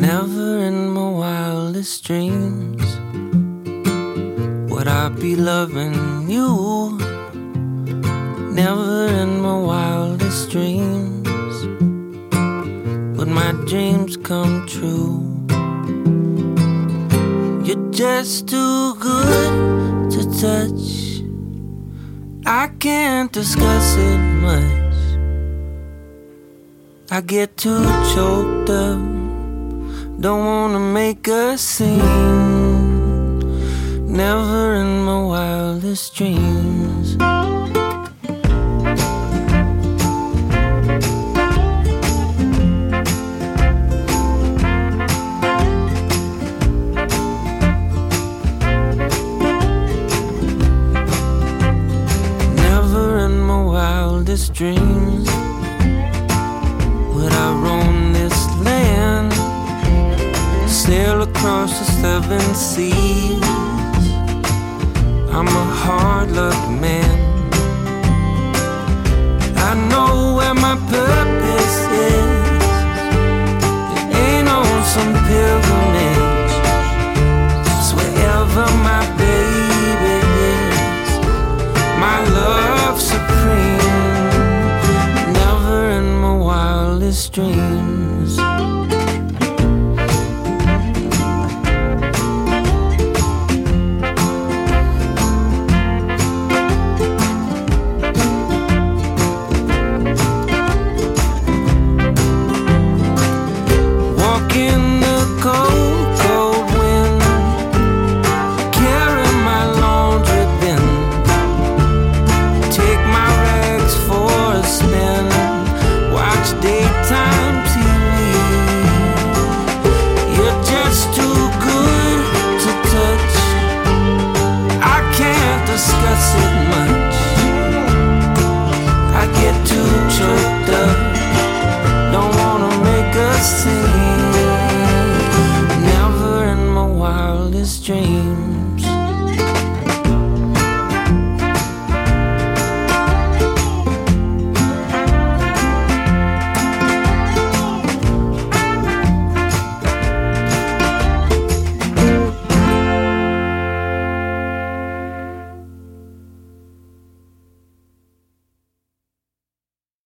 Never in my wildest dreams would I be loving you. Never in my wildest dreams would my dreams come true. You're just too good to touch. I can't discuss it much. I get too choked up, don't wanna make a scene. Never in my wildest dreams. Never in my wildest dreams would I roam this land, sail across the 7 seas. I'm a hard-luck man. I know where my purpose